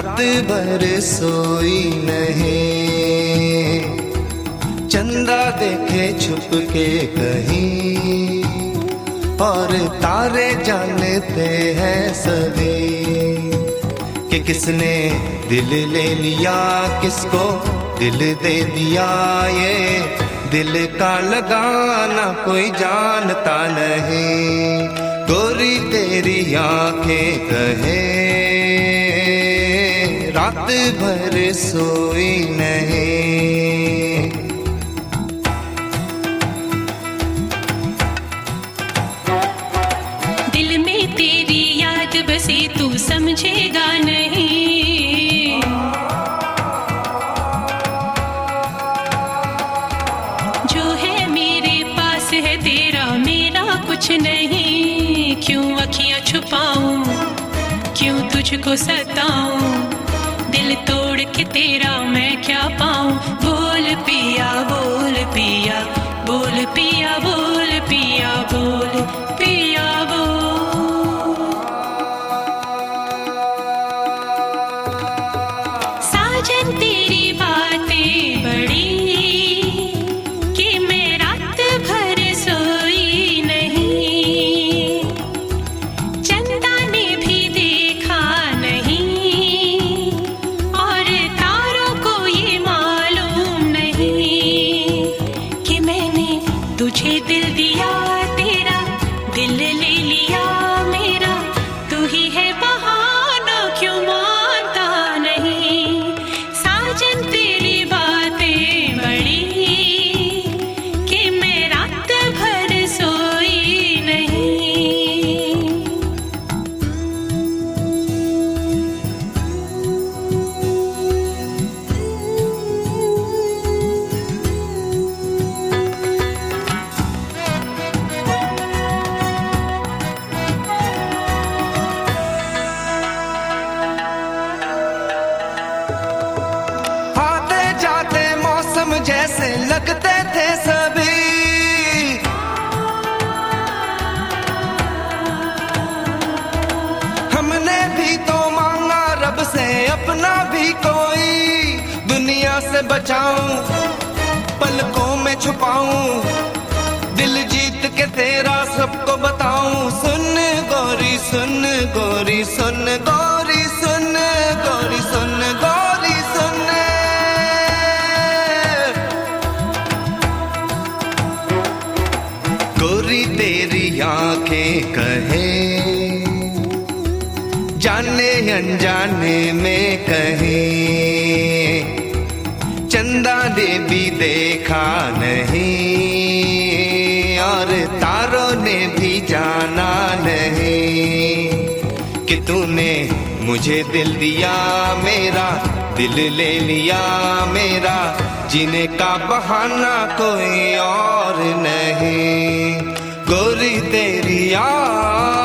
रात भर सोई नहीं, चंदा देखे छुप के कहीं, और तारे जानते हैं सभी कि किसने दिल ले लिया, किसको दिल दे दिया। ये दिल का लगाना कोई जानता नहीं, गोरी तेरी आंखें कहे रात भर सोई नहीं। दिल में तेरी याद बसी तू समझेगा नहीं, जो है मेरे पास है तेरा मेरा कुछ नहीं। क्यों अखियां छुपाऊं, क्यों तुझको सताऊं, दिल तोड़ के तेरा मैं क्या पाऊं। बोल पिया बोल पिया बोल पिया बोल पिया बोल पिया बोल। साजन तेरी बातें बड़ी कि मैं रात भर सोई नहीं, चंदा ने भी देखा नहीं, और तारों को ये मालूम नहीं कि मैंने तुझे दिल दिया, तेरा दिल ले लिया मेरा। तू ही है बहाना क्यों मानता नहीं, साजन तेरी बातें बड़ी कि मैं रात भर सोई नहीं। आते जाते मौसम जैसे लगते थे सभी, हमने भी तो मांगा रब से अपना भी कोई। दुनिया से बचाऊं, पलकों में छुपाऊं, दिल जीत के तेरा सबको बताऊं। सुन गोरी सुन गोरी सुन गोरी सुन गोरी सुन गोरी सुन, गोरी तेरी आंखें कहे जाने अनजाने में कहे, चंदा ने भी देखा नहीं, और तारों ने भी जाना नहीं कि तूने मुझे दिल दिया, मेरा दिल ले लिया मेरा। जीने का बहाना कोई और नहीं, गोरी तेरी